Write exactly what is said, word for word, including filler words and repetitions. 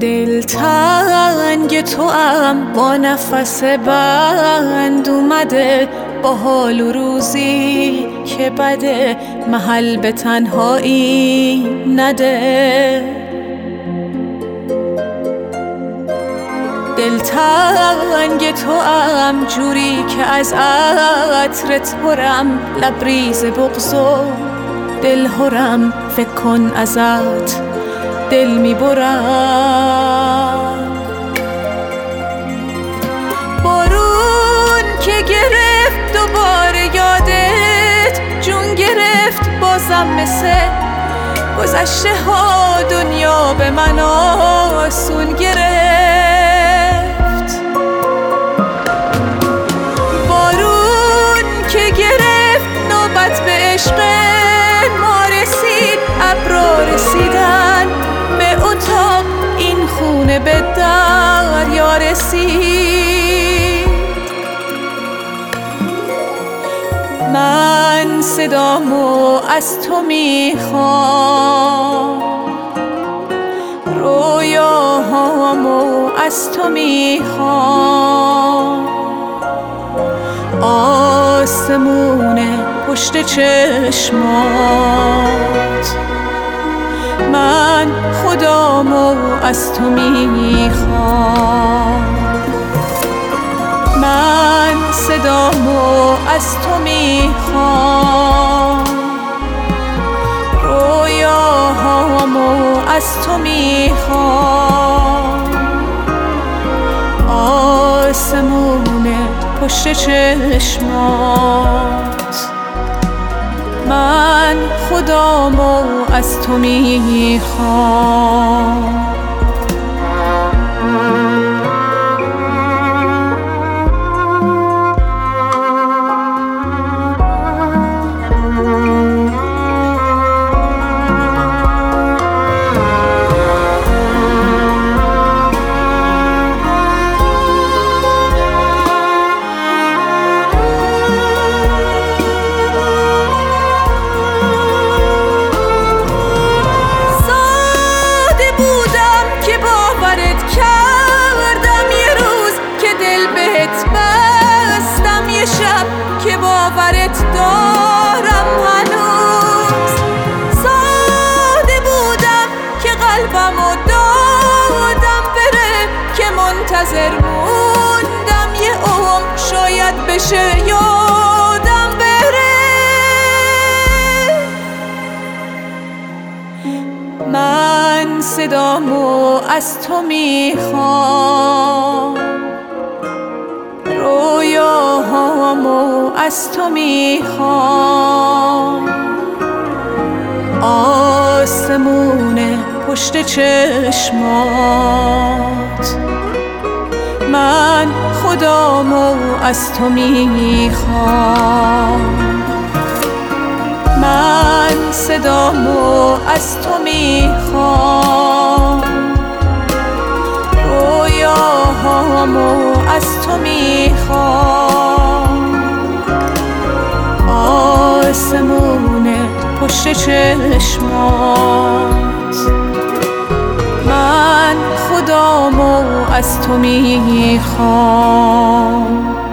دلتنگ تو ام با نفس بند اومده، با حال و روزی که بده محل به تنهایی نده. دلتنگ تو ام جوری که از عطرت پرم، لبریز بغض و دل هرم، فکر کن ازت دل میبرم. بارون که گرفت دوباره یادت جون گرفت، بازم مثل گذشته ها دنیا به من آسون گرفت. بارون که گرفت نوبت به عشق ما رسید، ابرا رسیدن به اتاق، این خونه به دریا رسید. من صدامو از تو میخوام، رویاهامو از تو میخوام، آسمون پشت چشمات. من خدامو از تو میخوام، من صدامو از تو میخوام، رویاهامو از تو میخوام، آسمون پشت چشمات. من خدامو از تو میخوام. که باورت دارم هنوز، ساده بودم که قلبمو دادم بره، که منتظر موندم یه عمر شاید بشه یادم بره. من صدامو از تو میخوام، رویاهامو از تو میخوام، آسمون پشت چشمات. من خدامو از تو میخوام، من صدامو از تو میخوام، رویاهامو از تو میخوام، آسمون پشت چشمات. من خدامو از تو میخوام.